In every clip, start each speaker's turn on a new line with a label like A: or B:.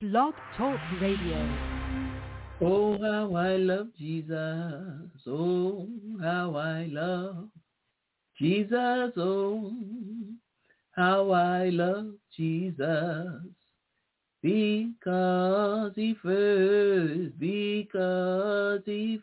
A: Blog Talk Radio.
B: Oh, how I love Jesus. Oh, how I love Jesus. Oh, how I love Jesus. Because he first, because he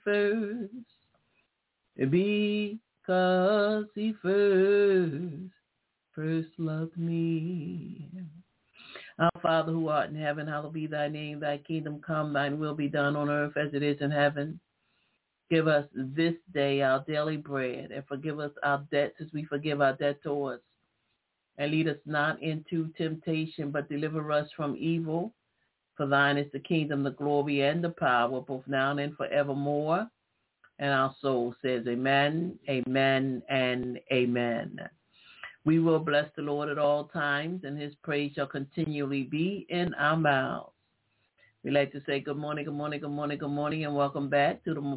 B: first loved me. Our Father who art in heaven, hallowed be thy name. Thy kingdom come, thine will be done on earth as it is in heaven. Give us this day our daily bread, and forgive us our debts as we forgive our debtors. And lead us not into temptation, but deliver us from evil. For thine is the kingdom, the glory, and the power, both now and forevermore. And our soul says amen, amen, and amen. We will bless the Lord at all times, and his praise shall continually be in our mouths. We like to say good morning, good morning, good morning, good morning, and welcome back to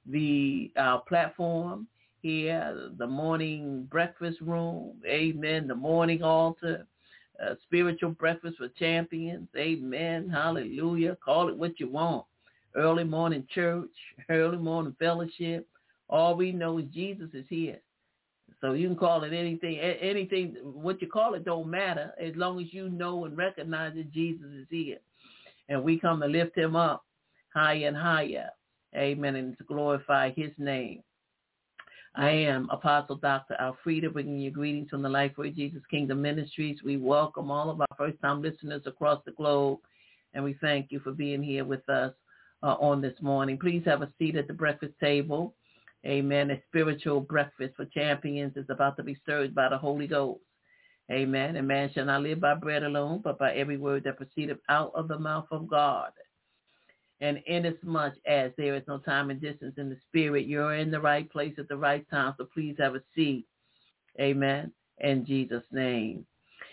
B: our platform here, the morning breakfast room. Amen. The morning altar, spiritual breakfast for champions. Amen. Hallelujah. Call it what you want. Early morning church, early morning fellowship. All we know is Jesus is here. So you can call it anything, what you call it don't matter as long as you know and recognize that Jesus is here. And we come to lift him up higher and higher. Amen. And to glorify his name. I am Apostle Dr. Alfreda, bringing you greetings from the Life for Jesus Kingdom Ministries. We welcome all of our first-time listeners across the globe, and we thank you for being here with us on this morning. Please have a seat at the breakfast table. Amen. A spiritual breakfast for champions is about to be served by the Holy Ghost. Amen. And man shall not live by bread alone, but by every word that proceedeth out of the mouth of God. And inasmuch as there is no time and distance in the spirit, you're in the right place at the right time. So please have a seat. Amen. In Jesus' name.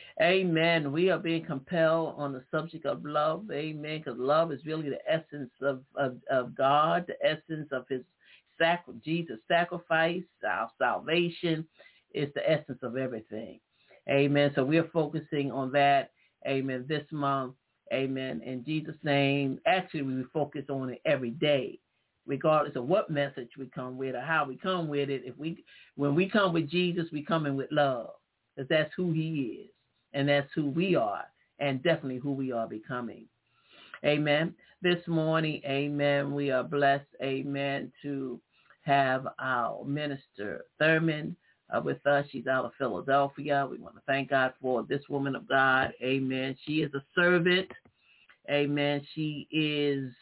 B: Amen. We are being compelled on the subject of love. Amen. Because love is really the essence of God, the essence of his Jesus' sacrifice, our salvation is the essence of everything. Amen. So we are focusing on that. Amen. This month. Amen. In Jesus' name. Actually, we focus on it every day, regardless of what message we come with or how we come with it. When we come with Jesus, we come in with love, because that's who he is, and that's who we are, and definitely who we are becoming. Amen. This morning, amen, we are blessed, amen, to have our minister Thurman with us. She's out of Philadelphia. We want to thank God for this woman of God. Amen. She is a servant. Amen. She is,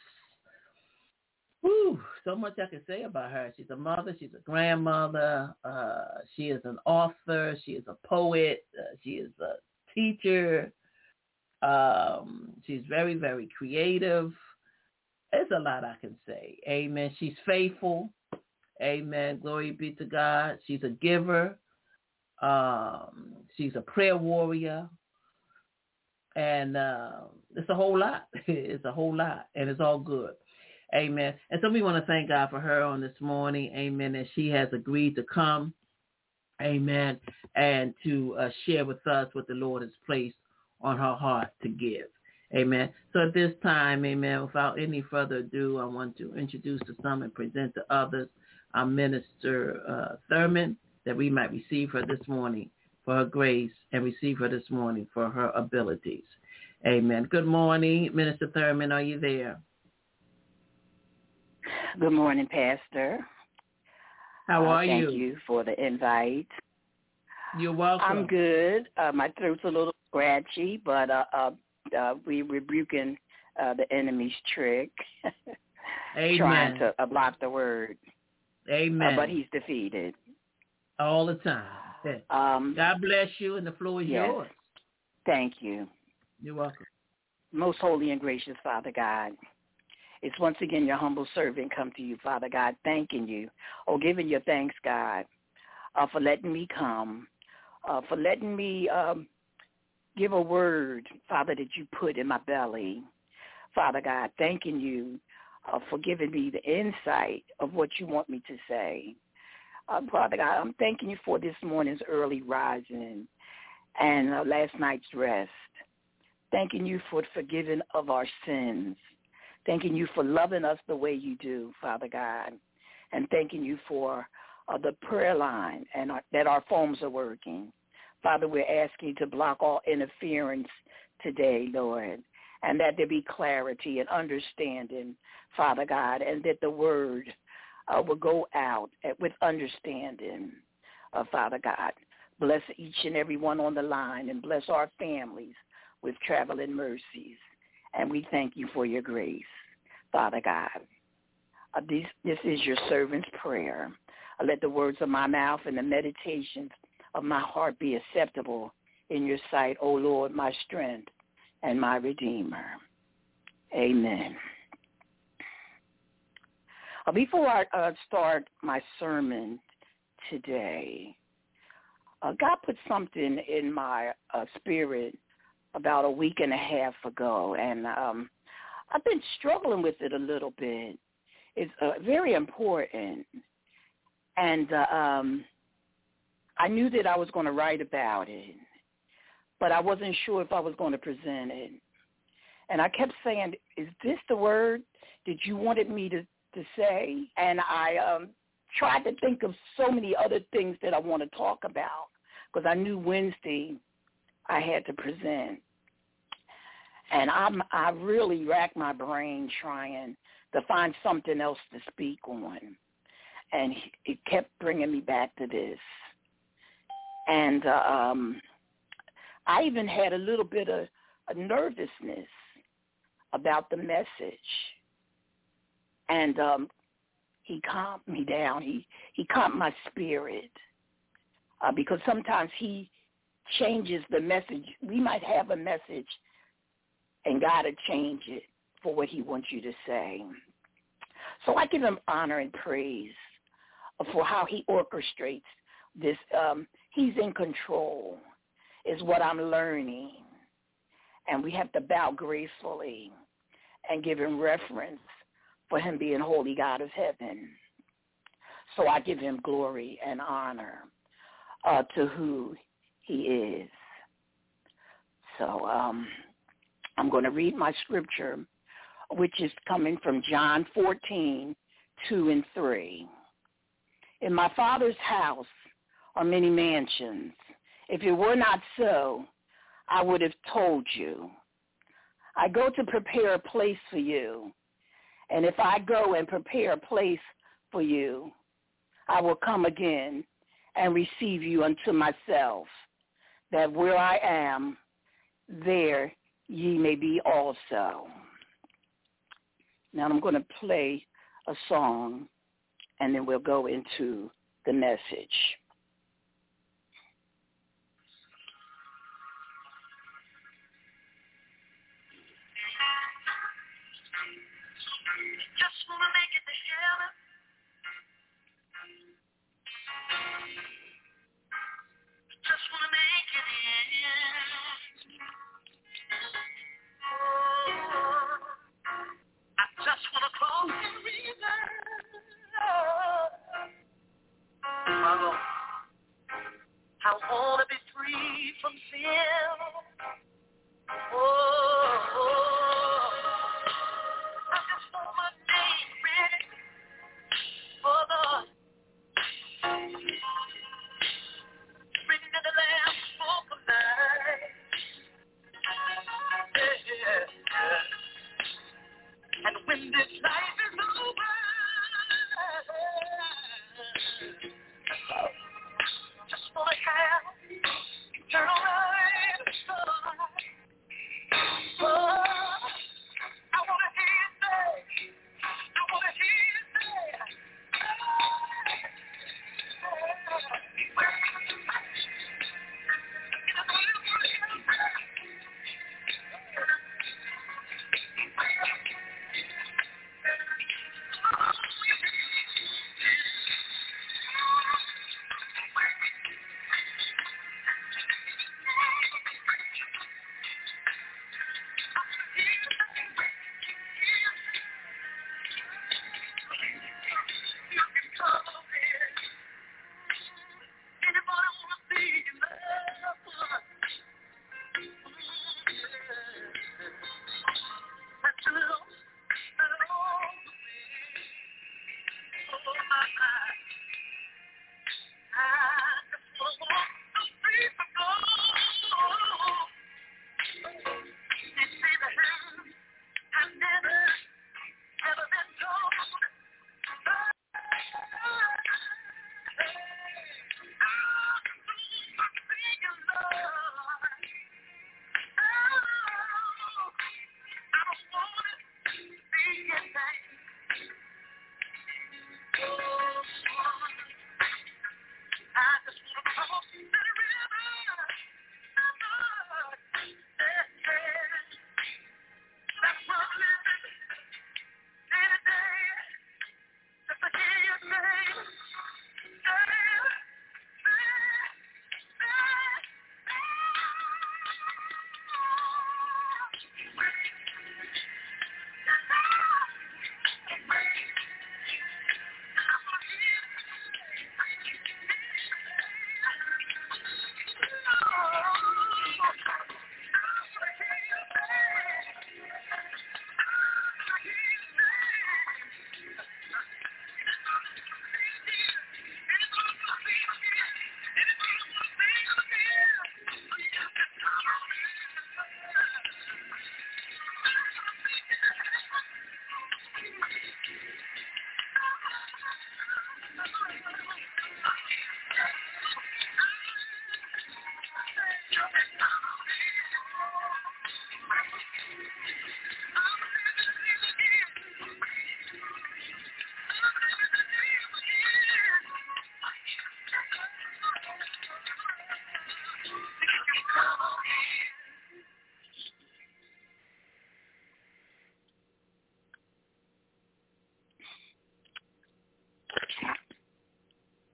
B: so much I can say about her. She's a mother. She's a grandmother. She is an author. She is a poet. She is a teacher. She's very, very creative. There's a lot I can say. Amen. She's faithful. Amen. Glory be to God. She's a giver. She's a prayer warrior. And it's a whole lot. It's a whole lot. And it's all good. Amen. And so we want to thank God for her on this morning. Amen. And she has agreed to come. Amen. And to share with us what the Lord has placed on her heart to give. Amen. So at this time, amen, without any further ado, I want to introduce to some and present to others our minister Thurman, that we might receive her this morning for her grace and receive her this morning for her abilities. Amen. Good morning, Minister Thurman. Are you there?
C: Good morning, Pastor.
B: How are you?
C: Thank you for the invite.
B: You're welcome.
C: I'm good. My throat's a little scratchy, but we rebuking the enemy's trick.
B: Amen.
C: Trying to block the word.
B: Amen.
C: But he's defeated.
B: All the time. God bless you, and the floor is yours.
C: Thank you.
B: You're welcome.
C: Most holy and gracious Father God, it's once again your humble servant come to you, Father God, thanking you, giving you thanks, God, for letting me come, for letting me give a word, Father, that you put in my belly. Father God, thanking you for giving me the insight of what you want me to say. Father God, I'm thanking you for this morning's early rising and last night's rest. Thanking you for forgiving of our sins. Thanking you for loving us the way you do, Father God. And thanking you for the prayer line and that our phones are working. Father, we're asking you to block all interference today, Lord, and that there be clarity and understanding, Father God, and that the word will go out with understanding, Father God. Bless each and every one on the line and bless our families with traveling mercies. And we thank you for your grace, Father God. This is your servant's prayer. Let the words of my mouth and the meditations of my heart be acceptable in your sight, O Lord, my strength and my Redeemer. Amen. Before I start my sermon today, God put something in my spirit about a week and a half ago, and I've been struggling with it a little bit. It's very important, and I knew that I was going to write about it, but I wasn't sure if I was going to present it. And I kept saying, is this the word that you wanted me to say? And I tried to think of so many other things that I want to talk about because I knew Wednesday I had to present. And I really racked my brain trying to find something else to speak on. And it kept bringing me back to this. And I even had a little bit of a nervousness about the message. And he calmed me down. He calmed my spirit because sometimes he changes the message. We might have a message, and God will change it for what he wants you to say. So I give him honor and praise for how he orchestrates this. He's in control is what I'm learning. And we have to bow gracefully and give him reverence for him being holy God of heaven. So I give him glory and honor to who he is. So I'm going to read my scripture, which is coming from John 14, 2 and 3. In my Father's house are many mansions. If it were not so, I would have told you. I go to prepare a place for you. And if I go and prepare a place for you, I will come again and receive you unto myself, that where I am, there ye may be also. Now I'm going to play a song, and then we'll go into the message. Just want to make it to heaven. Just want to make it in. Oh, I just want to cross the river. My Lord, I want to be free from sin. I just want my name ready for the written in the Lamb's book of life. Yeah. And when this life is over, just want to have eternal life. Oh, I want to hear you say, I want to hear you say,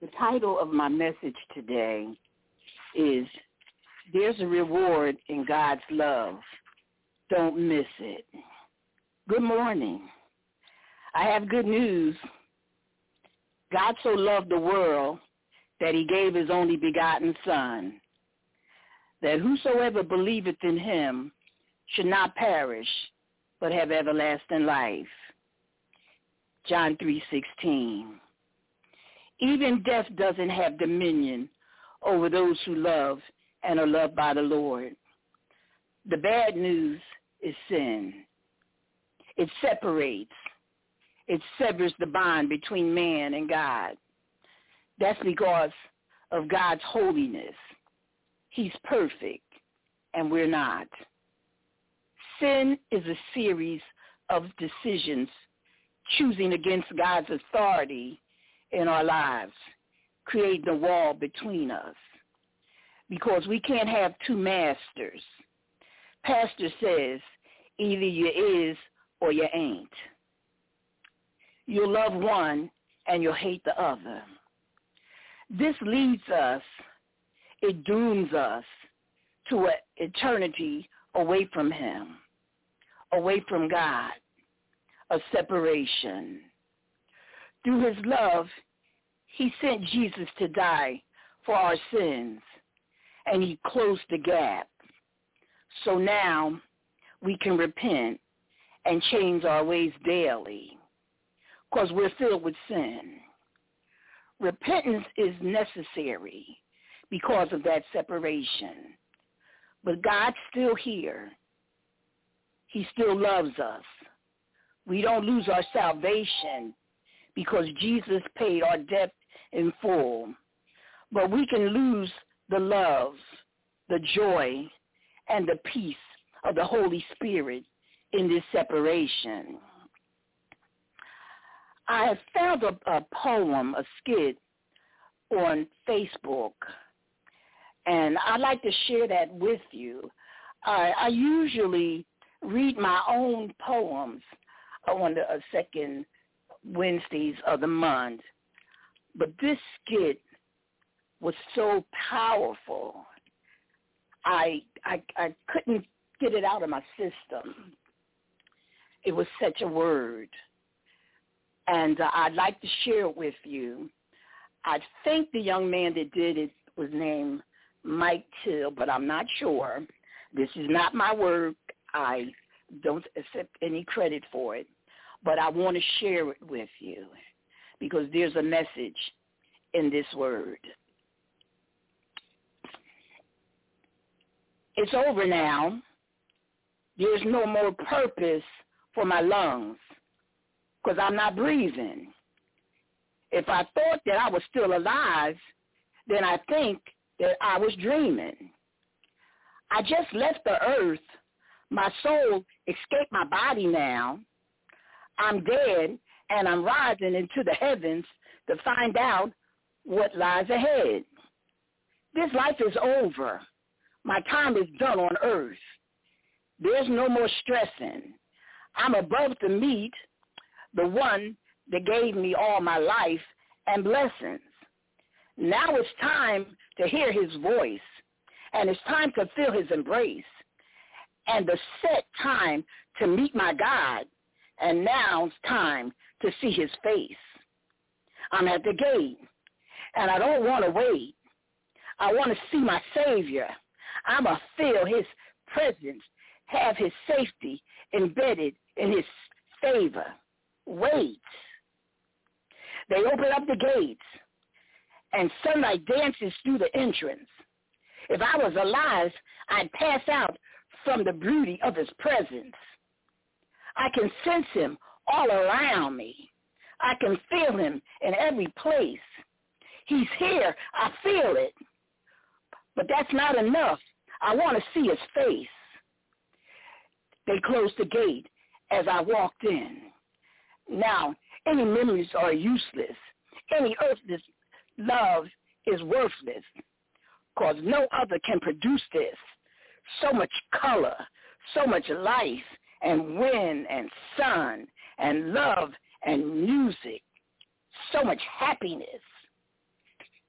C: The title of my message today is There's a Reward in God's Love. Don't miss it. Good morning. I have good news. God so loved the world that he gave his only begotten Son, that whosoever believeth in him should not perish, but have everlasting life. John 3:16. Even death doesn't have dominion over those who love and are loved by the Lord. The bad news is sin. It separates. It severs the bond between man and God. That's because of God's holiness. He's perfect, and we're not. Sin is a series of decisions choosing against God's authority in our lives, creating a wall between us, because we can't have two masters. Pastor says, either you is or you ain't. You'll love one and you'll hate the other. This leads us, it dooms us to an eternity away from him, away from God, a separation. Through his love, he sent Jesus to die for our sins, and he closed the gap. So now we can repent and change our ways daily, because we're filled with sin. Repentance is necessary because of that separation. But God's still here. He still loves us. We don't lose our salvation because Jesus paid our debt in full. But we can lose the love, the joy, and the peace of the Holy Spirit in this separation. I have found a poem, a skit on Facebook, and I'd like to share that with you. I usually read my own poems on the second Wednesdays of the month, but this skit was so powerful, I couldn't get it out of my system. It was such a word. And I'd like to share it with you. I think the young man that did it was named Mike Till, but I'm not sure. This is not my work. I don't accept any credit for it. But I want to share it with you because there's a message in this word. It's over now. There's no more purpose for my lungs, because I'm not breathing. If I thought that I was still alive, then I think that I was dreaming. I just left the earth. My soul escaped my body now. I'm dead, and I'm rising into the heavens to find out what lies ahead. This life is over. My time is done on earth. There's no more stressing. I'm above to meet the one that gave me all my life and blessings. Now it's time to hear his voice, and it's time to feel his embrace, and the set time to meet my God, and now it's time to see his face. I'm at the gate, and I don't want to wait. I want to see my Savior. I'm going to feel his presence, have his safety embedded in his favor. Wait. They open up the gates, and sunlight dances through the entrance. If I was alive, I'd pass out from the beauty of his presence. I can sense him all around me. I can feel him in every place. He's here. I feel it. But that's not enough. I want to see his face. They closed the gate as I walked in. Now, any memories are useless. Any earthly love is worthless, because no other can produce this. So much color, so much life, and wind, and sun, and love, and music. So much happiness.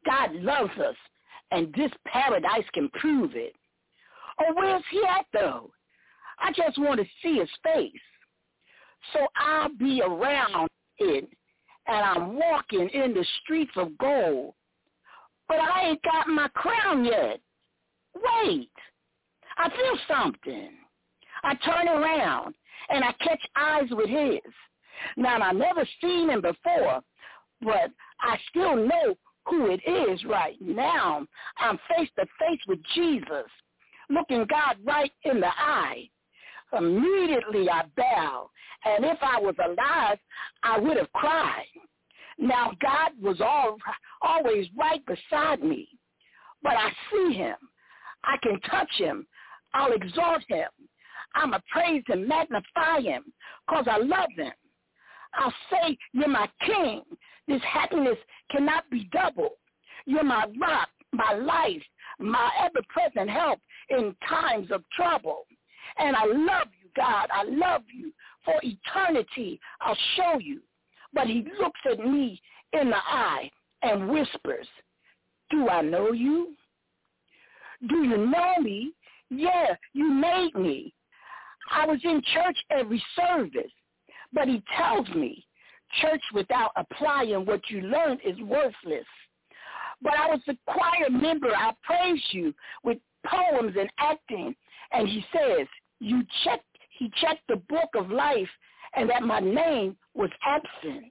C: God loves us, and this paradise can prove it. Oh, where's he at, though? I just want to see his face. So I'll be around it, and I'm walking in the streets of gold. But I ain't got my crown yet. Wait, I feel something. I turn around, and I catch eyes with his. Now, I never seen him before, but I still know who it is right now. I'm face to face with Jesus, looking God right in the eye. Immediately I bow, and if I was alive, I would have cried. Now, God was always right beside me, but I see him. I can touch him. I'll exalt him. I'm going to praise and magnify him because I love him. I'll say, you're my king. This happiness cannot be doubled. You're my rock, my life, my ever-present help in times of trouble. And I love you, God. I love you. For eternity, I'll show you. But he looks at me in the eye and whispers, do I know you? Do you know me? Yeah, you made me. I was in church every service, but he tells me church without applying what you learned is worthless. But I was a choir member. I praise you with poems and acting. And he says, he checked the book of life and that my name was absent.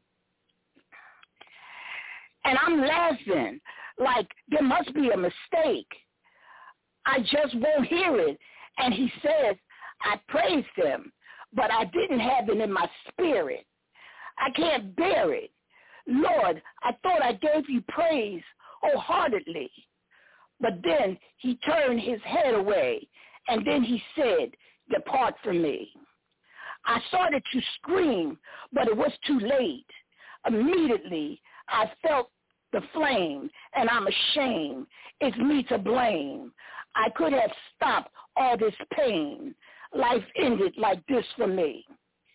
C: And I'm laughing like there must be a mistake. I just won't hear it. And he says, I praised him, but I didn't have it in my spirit. I can't bear it. Lord, I thought I gave you praise wholeheartedly. But then he turned his head away, and then he said, depart from me. I started to scream, but it was too late. Immediately, I felt the flame, and I'm ashamed. It's me to blame. I could have stopped all this pain. Life ended like this for me.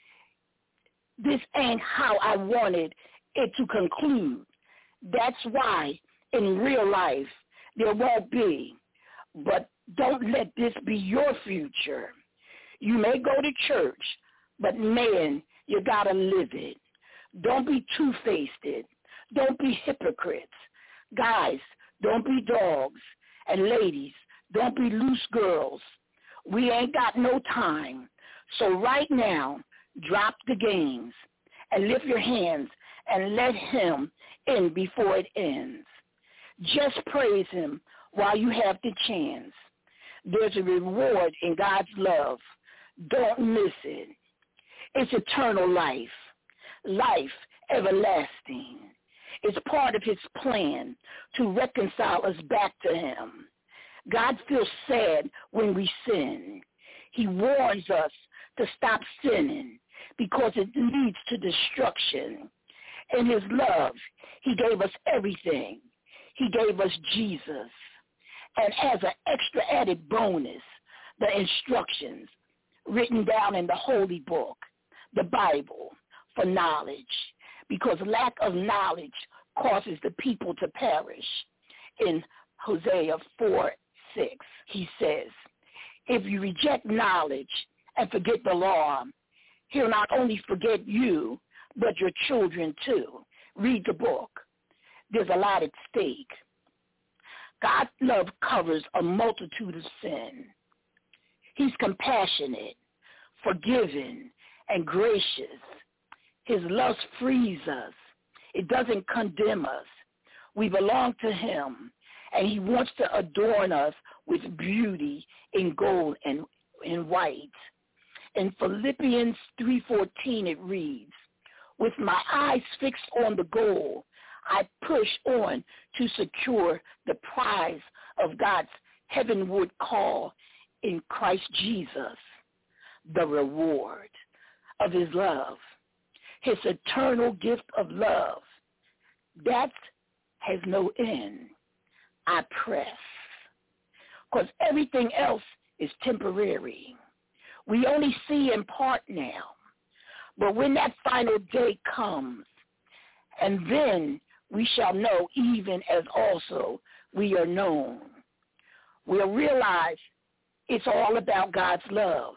C: This ain't how I wanted it to conclude. That's why in real life there won't be. But don't let this be your future. You may go to church, but man, you gotta live it. Don't be two-faced. Don't be hypocrites. Guys, don't be dogs. And ladies, don't be loose girls. We ain't got no time. So right now, drop the games and lift your hands and let him in before it ends. Just praise him while you have the chance. There's a reward in God's love. Don't miss it. It's eternal life, life everlasting. It's part of his plan to reconcile us back to him. God feels sad when we sin. He warns us to stop sinning because it leads to destruction. In his love, he gave us everything. He gave us Jesus. And as an extra added bonus, the instructions written down in the holy book, the Bible, for knowledge, because lack of knowledge causes the people to perish. In Hosea 4:6, he says, if you reject knowledge and forget the law, he'll not only forget you, but your children too. Read the book. There's a lot at stake. God's love covers a multitude of sin. He's compassionate, forgiving, and gracious. His love frees us. It doesn't condemn us. We belong to him, and he wants to adorn us with beauty in gold and in white. In Philippians 3:14 it reads, with my eyes fixed on the goal, I push on to secure the prize of God's heavenward call in Christ Jesus, the reward of his love, his eternal gift of love. That has no end. I press, because everything else is temporary. We only see in part now. But when that final day comes, and then we shall know even as also we are known. We'll realize it's all about God's love.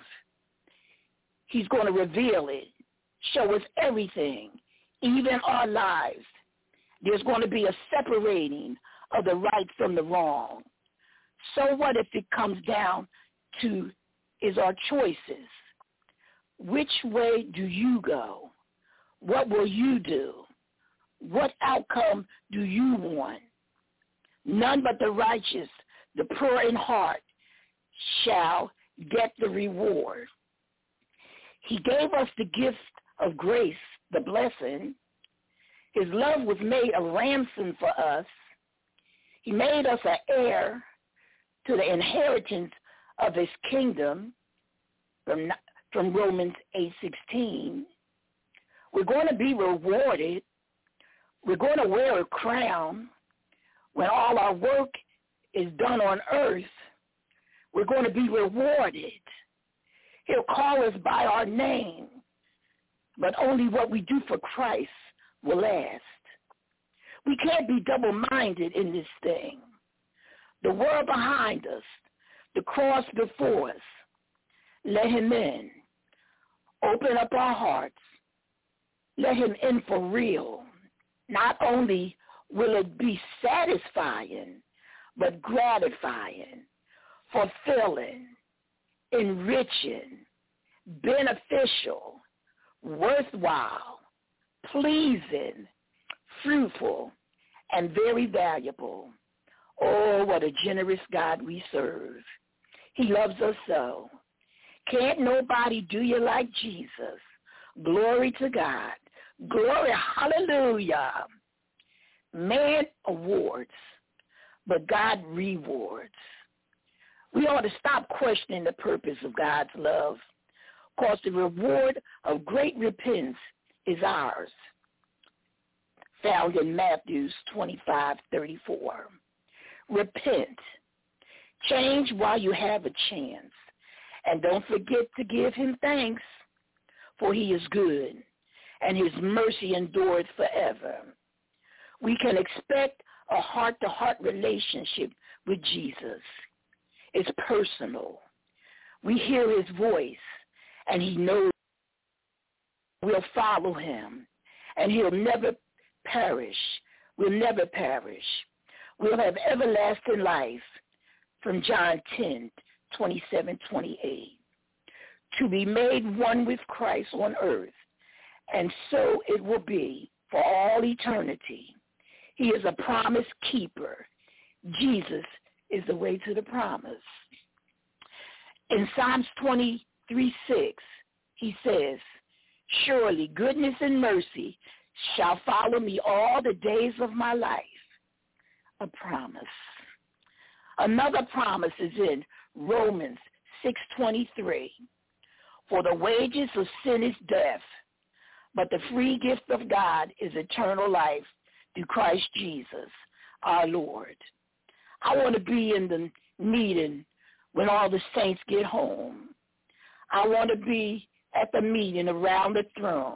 C: He's going to reveal it, show us everything, even our lives. There's going to be a separating of the right from the wrong. So what if it comes down to is our choices? Which way do you go? What will you do? What outcome do you want? None but the righteous, the pure in heart, shall get the reward. He gave us the gift of grace, the blessing. His love was made a ransom for us. He made us an heir to the inheritance of his kingdom from Romans 8:16. We're going to be rewarded. We're going to wear a crown when all our work is done on earth. We're going to be rewarded. He'll call us by our name, but only what we do for Christ will last. We can't be double-minded in this thing. The world behind us, the cross before us, let him in. Open up our hearts. Let him in for real. Not only will it be satisfying, but gratifying, fulfilling, enriching, beneficial, worthwhile, pleasing, fruitful, and very valuable. Oh, what a generous God we serve. He loves us so. Can't nobody do you like Jesus. Glory to God. Glory, hallelujah. Man awards, but God rewards. We ought to stop questioning the purpose of God's love, because the reward of great repentance is ours, found in Matthew 25:34. Repent. Change while you have a chance. And don't forget to give him thanks, for he is good, and his mercy endureth forever. We can expect a heart-to-heart relationship with Jesus. It's personal. We hear his voice, and he knows we'll follow him, and he'll never perish. We'll never perish. We'll have everlasting life, from John 10:27-28. To be made one with Christ on earth, and so it will be for all eternity. He is a promise keeper. Jesus is the way to the promise. In Psalms 23:6, he says, surely goodness and mercy shall follow me all the days of my life. A promise. Another promise is in Romans 6:23. For the wages of sin is death, but the free gift of God is eternal life through Christ Jesus, our Lord. I want to be in the meeting when all the saints get home. I want to be at the meeting around the throne.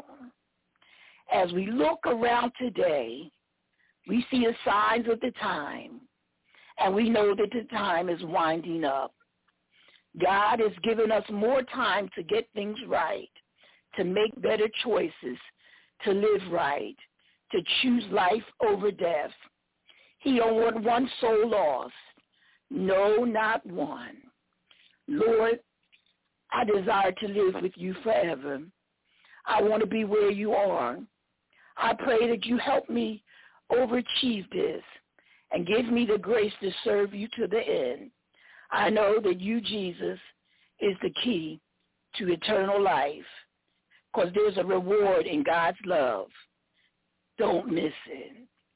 C: As we look around today, we see the signs of the time, and we know that the time is winding up. God has given us more time to get things right, to make better choices, to live right, to choose life over death. He don't want one soul lost. No, not one. Lord, I desire to live with you forever. I want to be where you are. I pray that you help me overachieve this and give me the grace to serve you to the end. I know that you, Jesus, is the key to eternal life, because there's a reward in God's love. Don't miss it.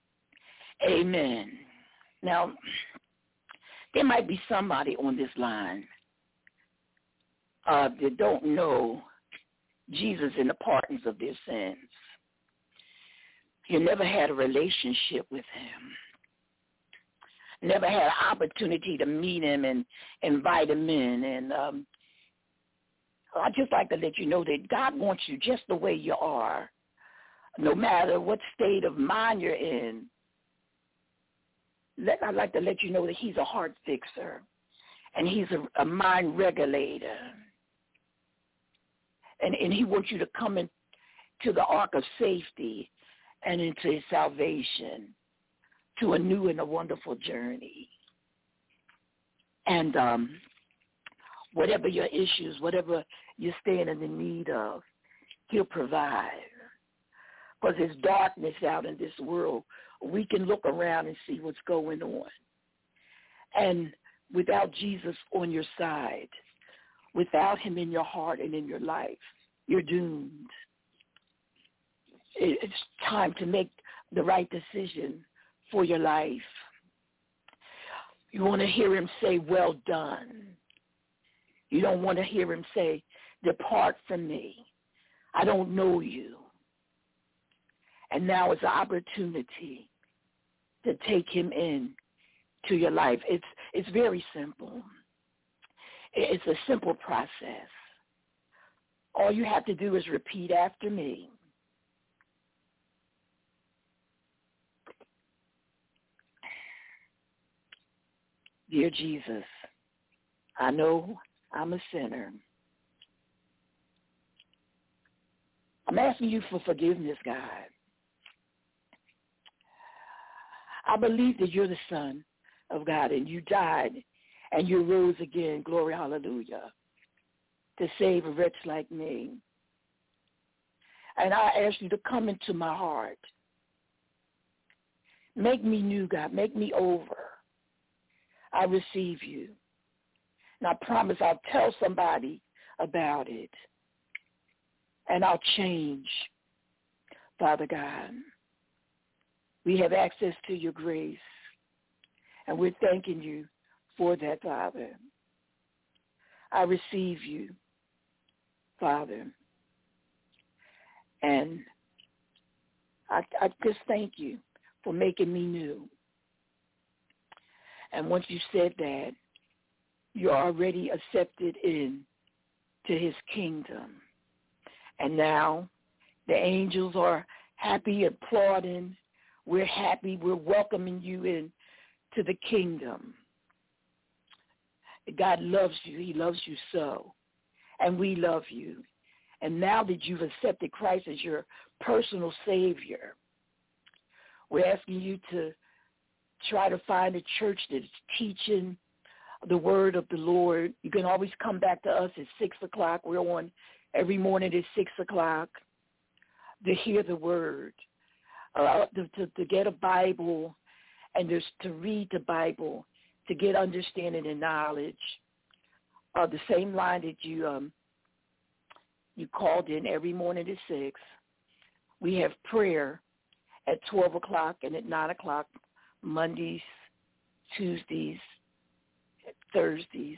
C: Amen. Now, there might be somebody on this line that don't know Jesus and the pardons of their sins. You never had a relationship with him. Never had an opportunity to meet him and invite him in. And I'd just like to let you know that God wants you just the way you are. No matter what state of mind you're in, I'd like to let you know that he's a heart fixer, and he's a mind regulator. And he wants you to come into the ark of safety and into his salvation, to a new and a wonderful journey. And whatever your issues, whatever you're standing in the need of, he'll provide. Because there's darkness out in this world. We can look around and see what's going on. And without Jesus on your side, without him in your heart and in your life, you're doomed. It's time to make the right decision for your life. You want to hear him say, well done. You don't want to hear him say, depart from me. I don't know you. And now is the opportunity to take him in to your life. It's very simple. It's a simple process. All you have to do is repeat after me. Dear Jesus, I know I'm a sinner. I'm asking you for forgiveness, God. I believe that you're the Son of God, and you died and you rose again, glory, hallelujah, to save a wretch like me. And I ask you to come into my heart. Make me new, God. Make me over. I receive you. And I promise I'll tell somebody about it. And I'll change, Father God. We have access to your grace. And we're thanking you for that, Father. I receive you, Father. And I just thank you for making me new. And once you said that, you're already accepted in to his kingdom. And now the angels are happy, applauding. We're happy. We're welcoming you in to the kingdom. God loves you. He loves you so. And we love you. And now that you've accepted Christ as your personal Savior, we're asking you to try to find a church that's teaching the word of the Lord. You can always come back to us at 6 o'clock. We're on every morning at 6 o'clock to hear the word, to get a Bible, and just to read the Bible, to get understanding and knowledge. The same line that you called in every morning at 6. We have prayer at 12 o'clock and at 9 o'clock, Mondays, Tuesdays, Thursdays.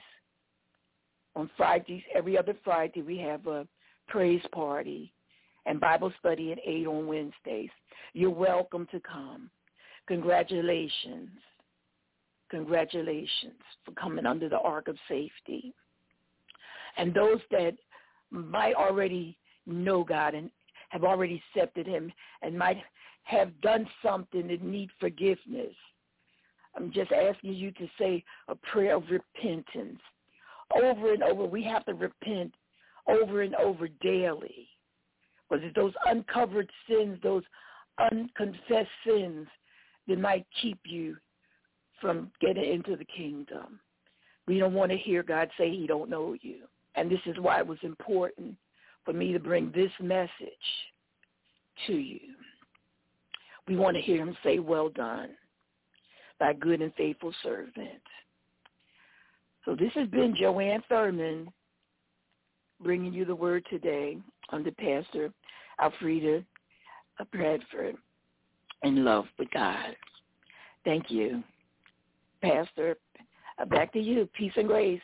C: On Fridays, every other Friday, we have a praise party and Bible study at 8 on Wednesdays. You're welcome to come. Congratulations. Congratulations for coming under the ark of safety. And those that might already know God and have already accepted him and might have done something that need forgiveness, I'm just asking you to say a prayer of repentance. Over and over, we have to repent over and over daily. Because it's those uncovered sins, those unconfessed sins that might keep you from getting into the kingdom. We don't want to hear God say he don't know you. And this is why it was important for me to bring this message to you. We want to hear him say, well done, thy good and faithful servant. So this has been Joanne Thurman bringing you the word today under Pastor Alfreda Bradford in love with God. Thank you. Pastor, back to you. Peace and grace.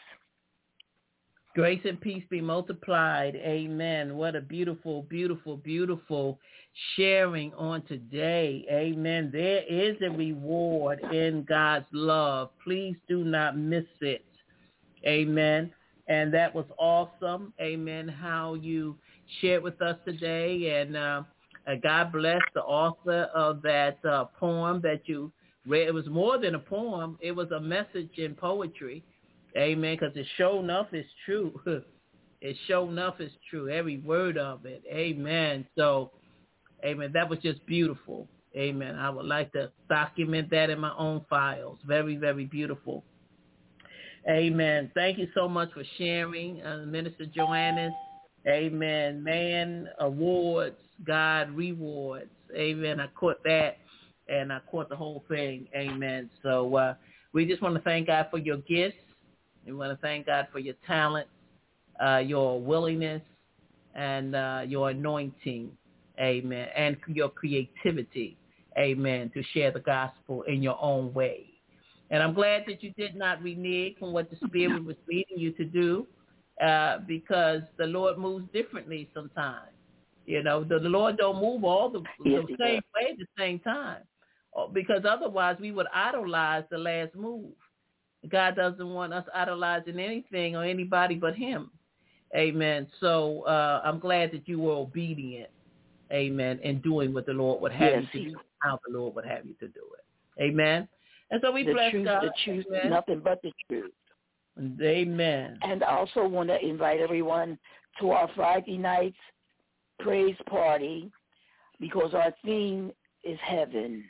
B: Grace and peace be multiplied. Amen. What a beautiful, beautiful, beautiful sharing on today. Amen. There is a reward in God's love. Please do not miss it. Amen. And that was awesome. Amen. How you shared with us today. And God bless the author of that poem that you It was more than a poem. It was a message in poetry. Amen. Because it sure enough is true. It sure enough is true. Every word of it. Amen. So, amen. That was just beautiful. Amen. I would like to document that in my own files. Very, very beautiful. Amen. Thank you so much for sharing, Minister Joannis. Amen. Man awards, God rewards. Amen. I caught that, and I caught the whole thing. Amen. So we just want to thank God for your gifts. We want to thank God for your talent, your willingness, and your anointing. Amen. And your creativity. Amen. To share the gospel in your own way. And I'm glad that you did not renege from what the Spirit was leading you to do, because the Lord moves differently sometimes. You know, the Lord don't move all the same way at the same time, because otherwise we would idolize the last move. God doesn't want us idolizing anything or anybody but him. Amen. So I'm glad that you were obedient, amen, in doing what the Lord would have you to do, how the Lord would have you to do it. Amen. And so we bless God.
C: The truth, nothing but the truth.
B: Amen.
C: And I also want to invite everyone to our Friday night's praise party, because our theme is heaven.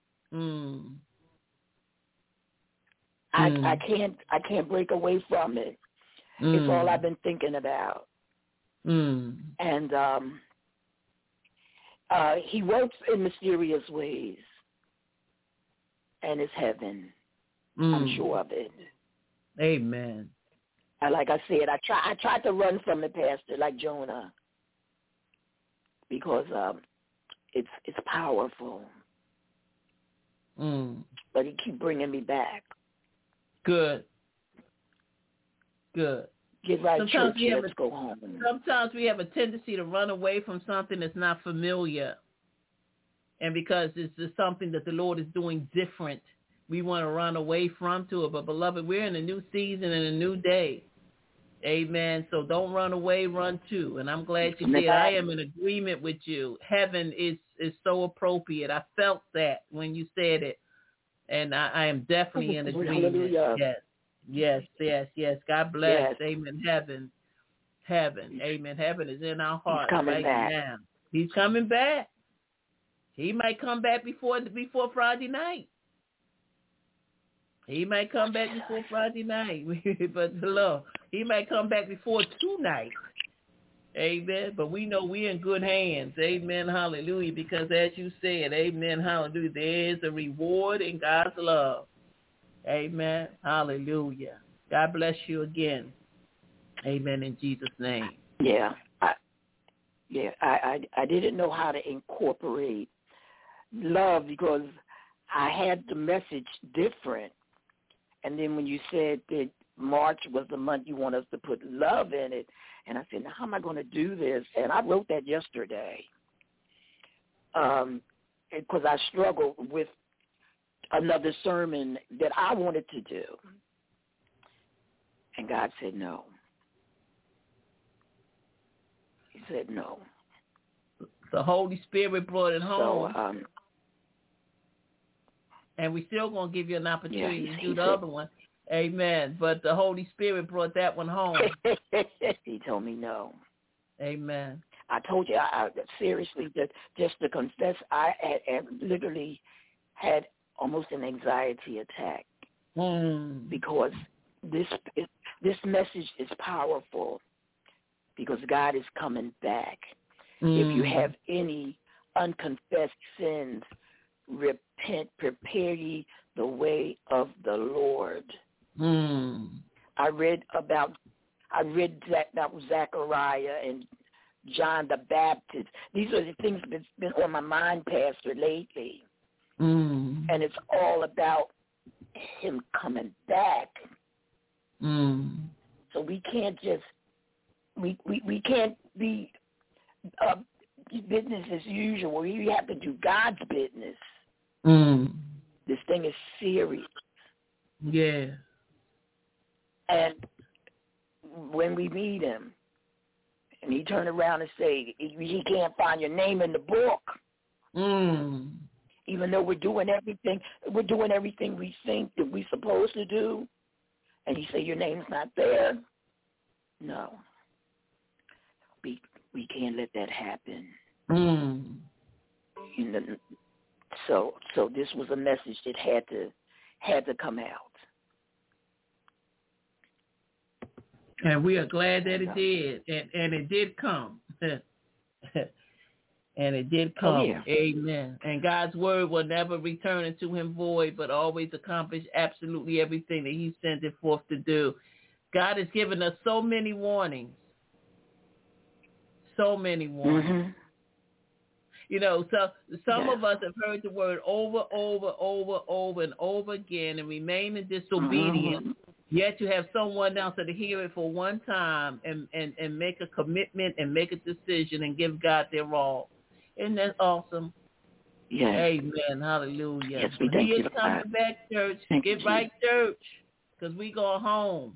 C: I can't break away from it. It's all I've been thinking about. And he works in mysterious ways. And it's heaven. I'm sure of it.
B: Amen.
C: And like I said, I tried to run from the pastor like Jonah, because it's powerful. But he keep bringing me back.
B: Good.
C: Get right, church. Let's go home.
B: Sometimes we have a tendency to run away from something that's not familiar. And because it's just something that the Lord is doing different, we want to run away from to it. But, beloved, we're in a new season and a new day. Amen. So don't run away, run to. And I'm glad you did. I am in agreement with you. Heaven is so appropriate. I felt that when you said it. And I am definitely in agreement. Yes. God bless. Yes. Amen. Heaven. Amen. Heaven is in our heart right now. He's coming back. He might come back before Friday night. He might come back before Friday night. But look, he might come back before tonight. Amen. But we know we're in good hands. Amen. Hallelujah. Because as you said, amen. Hallelujah. There is a reward in God's love. Amen. Hallelujah. God bless you again. Amen. In Jesus' name.
C: Yeah. I didn't know how to incorporate love, because I had the message different. And then when you said that March was the month you want us to put love in it, and I said, now how am I going to do this? And I wrote that yesterday, because I struggled with another sermon that I wanted to do. And God said no. He said no.
B: The Holy Spirit brought it home.
C: So,
B: and we're still going to give you an opportunity to do the other one. Amen. But the Holy Spirit brought that one home.
C: He told me no.
B: Amen.
C: I told you, I seriously, just to confess, I had literally had almost an anxiety attack, because this message is powerful, because God is coming back. If you have any unconfessed sins, repent, prepare ye the way of the Lord. I read that Zechariah and John the Baptist. These are the things that's been on my mind, Pastor, lately. And it's all about him coming back. So we can't just we can't be business as usual. You have to do God's business. This thing is serious.
B: Yeah.
C: And when we meet him, and he turn around and say, he can't find your name in the book. Even though we're doing everything we think that we're supposed to do, and you say your name's not there. No, we can't let that happen. You know, so this was a message that had to come out.
B: And we are glad that it did, and it did come. And it did come. Oh, yeah. Amen. And God's word will never return into him void, but always accomplish absolutely everything that he sent it forth to do. God has given us so many warnings. So many warnings. Mm-hmm. You know, so some of us have heard the word over and over again and remain in disobedience. Mm-hmm. Yet you have someone else that hear it for one time and make a commitment and make a decision and give God their all. Isn't that awesome?
C: Yes.
B: Amen. Hallelujah.
C: Yes, we thank
B: He
C: you,
B: is coming back, church. Get right, church, because we go home.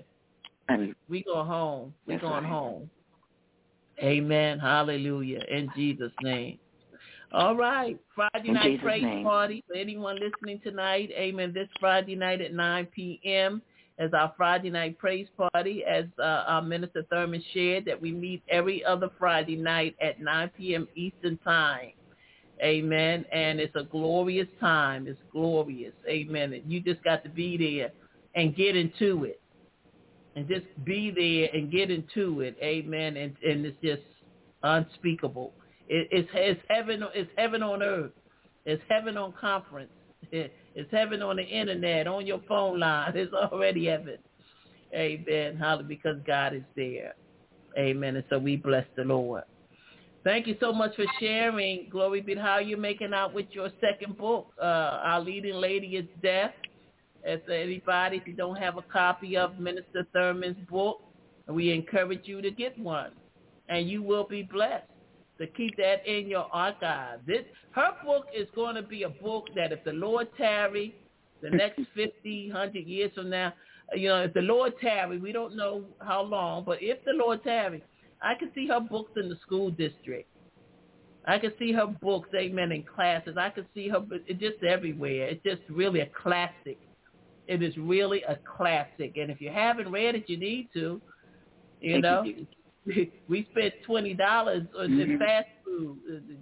B: We go home. We're going home. Amen. Hallelujah. In Jesus' name. All right. Friday night praise party for anyone listening tonight. Amen. This Friday night at 9 p.m. as our Friday night praise party, as our Minister Thurman shared, that we meet every other Friday night at 9 p.m. Eastern Time. Amen. And it's a glorious time. It's glorious. Amen. And you just got to be there and get into it. And just be there and get into it. Amen. And it's just unspeakable. It's heaven. It's heaven on earth. It's heaven on conference. It's heaven on the internet, on your phone line. It's already heaven. Amen. Hallelujah. Because God is there. Amen. And so we bless the Lord. Thank you so much for sharing. Glory be to how you're making out with your second book. Our leading lady is deaf. As anybody, if you don't have a copy of Minister Thurman's book, we encourage you to get one. And you will be blessed to keep that in your archive. Her book is going to be a book that if the Lord tarry, the next 50, 100 years from now, you know, if the Lord tarry, we don't know how long, but if the Lord tarry, I can see her books in the school district. I can see her books, amen, in classes. I can see her just everywhere. It's just really a classic. It is really a classic. And if you haven't read it, you need to, you know. We spent $20 in fast food.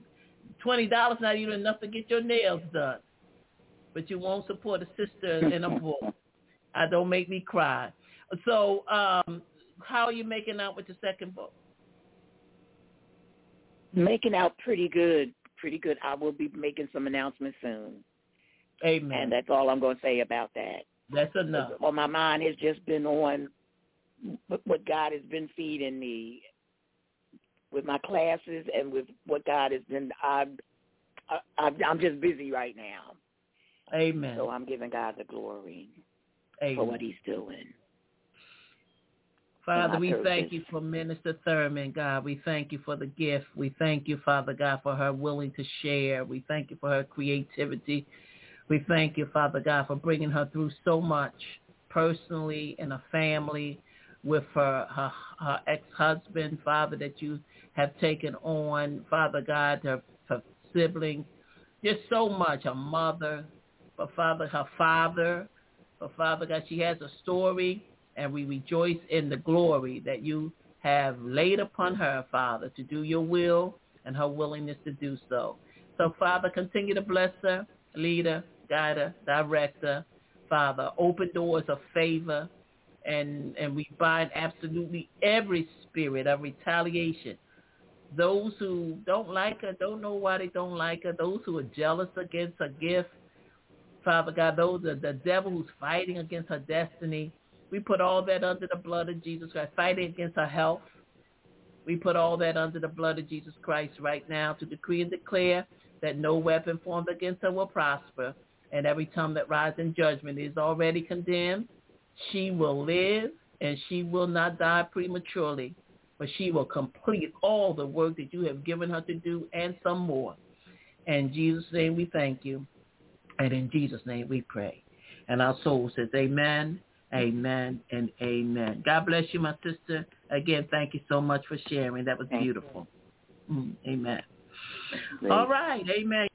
B: $20 not even enough to get your nails done. But you won't support a sister in a book. Don't make me cry. So how are you making out with the second book?
C: Making out pretty good. Pretty good. I will be making some announcements soon.
B: Amen.
C: And that's all I'm going to say about that.
B: That's enough.
C: Well, my mind has just been on what God has been feeding me with my classes and with what God has been. I'm just busy right now.
B: Amen.
C: So I'm giving God the glory
B: for
C: what he's doing.
B: Father, we thank you for Minister Thurman, God. We thank you for the gift. We thank you, Father God, for her willing to share. We thank you for her creativity. We thank you, Father God, for bringing her through so much personally in a family with her ex-husband, Father, that you have taken on, Father God, her siblings, just so much, her mother, but Father, her father, but Father God, she has a story, and we rejoice in the glory that you have laid upon her, Father, to do your will and her willingness to do so. So, Father, continue to bless her, lead her, guide her, direct her, Father, open doors of favor, and we bind absolutely every spirit of retaliation. Those who don't like her, don't know why they don't like her, those who are jealous against her gift, Father God, those are the devil who's fighting against her destiny. We put all that under the blood of Jesus Christ, fighting against her health. We put all that under the blood of Jesus Christ right now to decree and declare that no weapon formed against her will prosper, and every tongue that rises in judgment is already condemned. She will live, and she will not die prematurely, but she will complete all the work that you have given her to do and some more. In Jesus' name we thank you, and in Jesus' name we pray. And our soul says amen, amen, and amen. God bless you, my sister. Again, thank you so much for sharing. That was beautiful. Amen. All right, amen.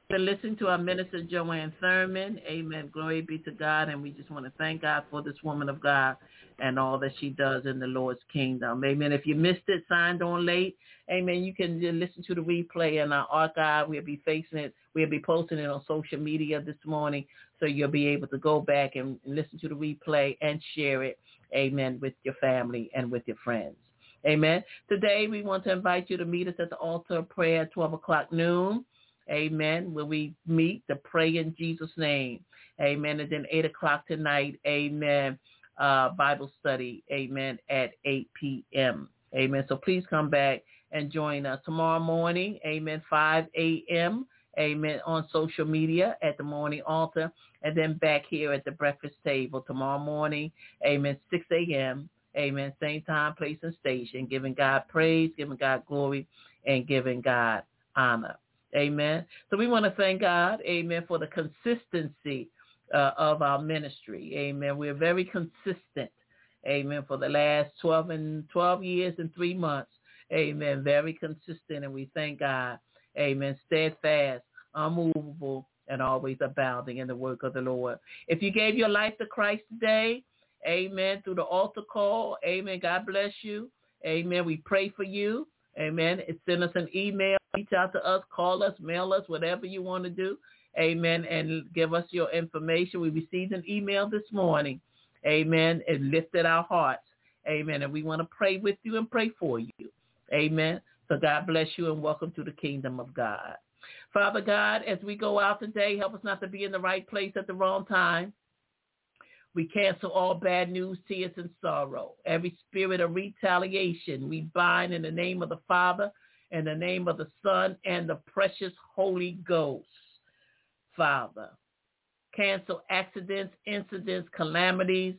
B: Been listening to our minister Joanne Thurman. Amen. Glory be to God. And we just want to thank God for this woman of God and all that she does in the Lord's kingdom. Amen. If you missed it, signed on late, amen, you can listen to the replay in our archive. We'll be posting it on social media this morning, so you'll be able to go back and listen to the replay and share it, amen, with your family and with your friends. Amen. Today we want to invite you to meet us at the altar of prayer at 12 o'clock noon. Amen. Where we meet to pray in Jesus' name. Amen. And then 8 o'clock tonight. Amen. Bible study. Amen. At 8 p.m. Amen. So please come back and join us tomorrow morning. Amen. 5 a.m. Amen. On social media at the morning altar. And then back here at the breakfast table tomorrow morning. Amen. 6 a.m. Amen. Same time, place, and station. Giving God praise, giving God glory, and giving God honor. Amen. So we want to thank God, amen, for the consistency of our ministry. Amen. We're very consistent. Amen. For the last 12 years and 3 months. Amen. Very consistent. And we thank God. Amen. Steadfast, unmovable, and always abounding in the work of the Lord. If you gave your life to Christ today, amen, through the altar call, amen, God bless you. Amen. We pray for you. Amen. Send us an email, reach out to us, call us, mail us, whatever you want to do. Amen. And give us your information. We received an email this morning. Amen. It lifted our hearts. Amen. And we want to pray with you and pray for you. Amen. So God bless you and welcome to the kingdom of God. Father God, as we go out today, help us not to be in the right place at the wrong time. We cancel all bad news, tears, and sorrow. Every spirit of retaliation we bind in the name of the Father, in the name of the Son, and the precious Holy Ghost. Father, cancel accidents, incidents, calamities,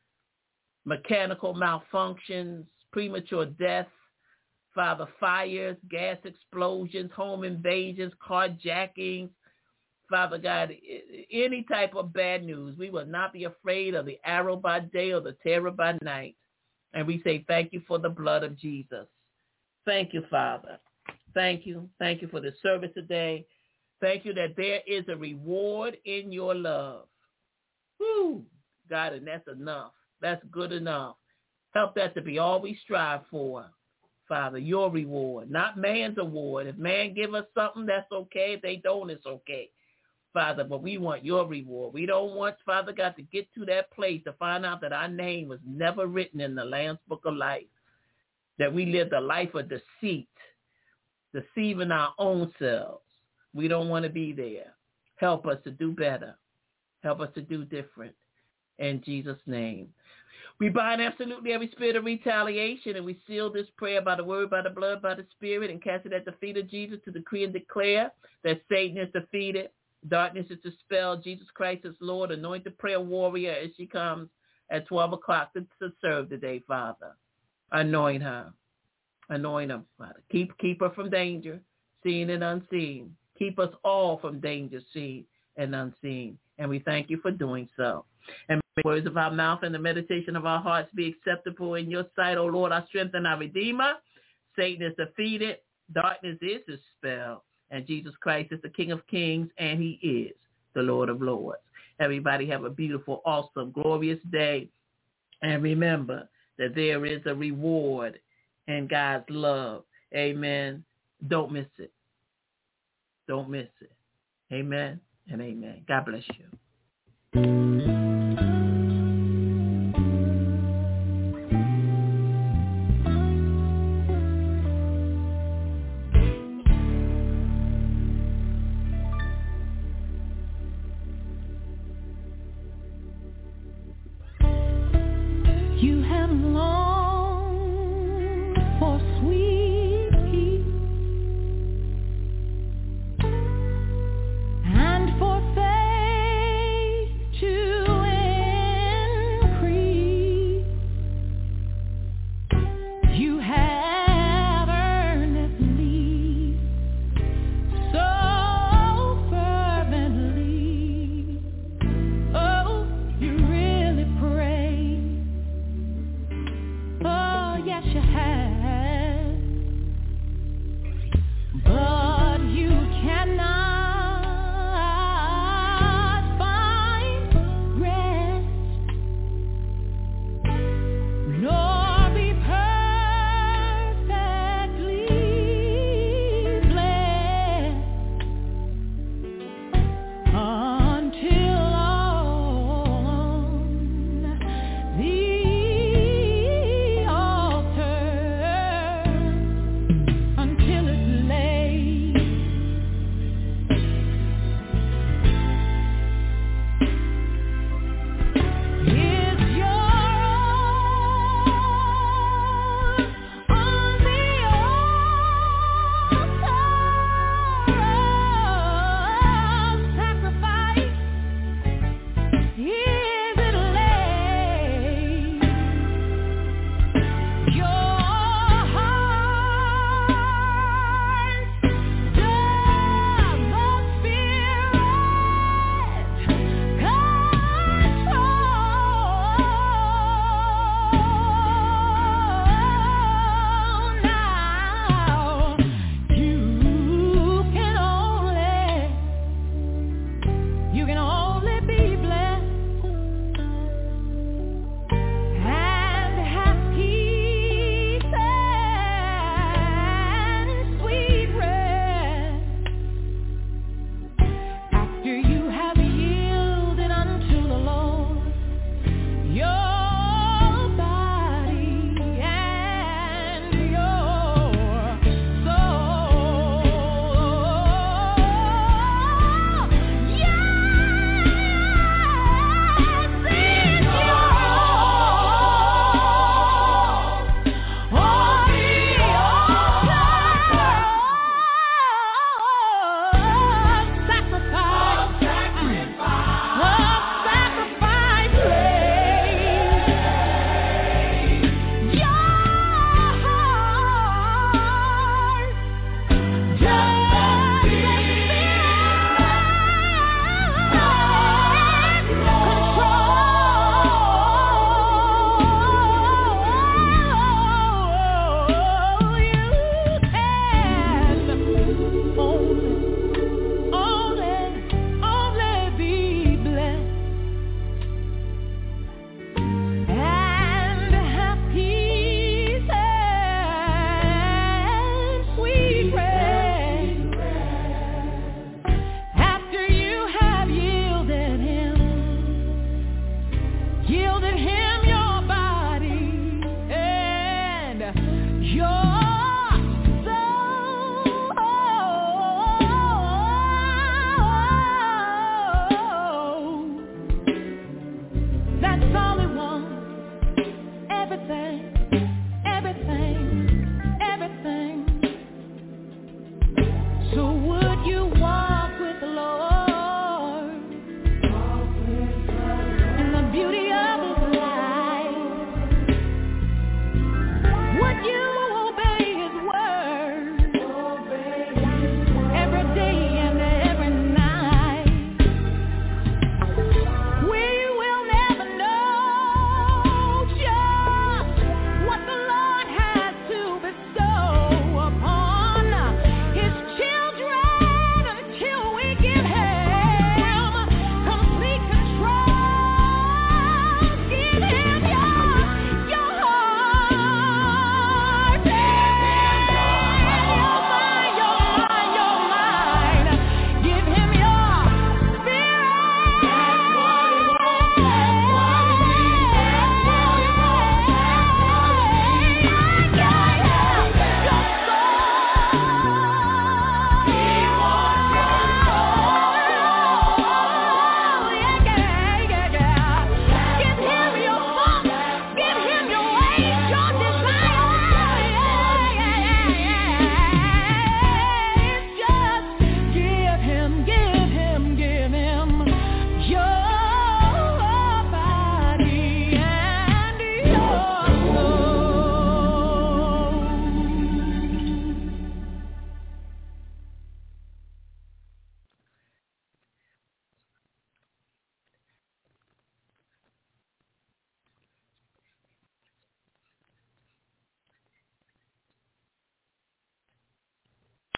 B: mechanical malfunctions, premature death, Father, fires, gas explosions, home invasions, carjackings, Father God, any type of bad news. We will not be afraid of the arrow by day or the terror by night. And we say thank you for the blood of Jesus. Thank you, Father. Thank you. Thank you for the service today. Thank you that there is a reward in your love. Woo, God, and that's enough. That's good enough. Help that to be all we strive for, Father, your reward, not man's award. If man give us something, that's okay. If they don't, it's okay. Father, but we want your reward. We don't want, Father God, to get to that place to find out that our name was never written in the Lamb's Book of Life, that we lived a life of deceit, deceiving our own selves. We don't want to be there. Help us to do better. Help us to do different. In Jesus' name. We bind absolutely every spirit of retaliation, and we seal this prayer by the word, by the blood, by the spirit, and cast it at the feet of Jesus to decree and declare that Satan is defeated. Darkness is dispelled. Jesus Christ is Lord. Anoint the prayer warrior as she comes at 12 o'clock to serve today, Father. Anoint her. Anoint her, Father. Keep her from danger, seen and unseen. Keep us all from danger, seen and unseen. And we thank you for doing so. And may the words of our mouth and the meditation of our hearts be acceptable in your sight, O Lord, our strength and our Redeemer. Satan is defeated. Darkness is dispelled. And Jesus Christ is the King of Kings, and he is the Lord of Lords. Everybody have a beautiful, awesome, glorious day. And remember that there is a reward in God's love. Amen. Don't miss it. Don't miss it. Amen and amen. God bless you.
A: You have longed for sweet peace and for faith So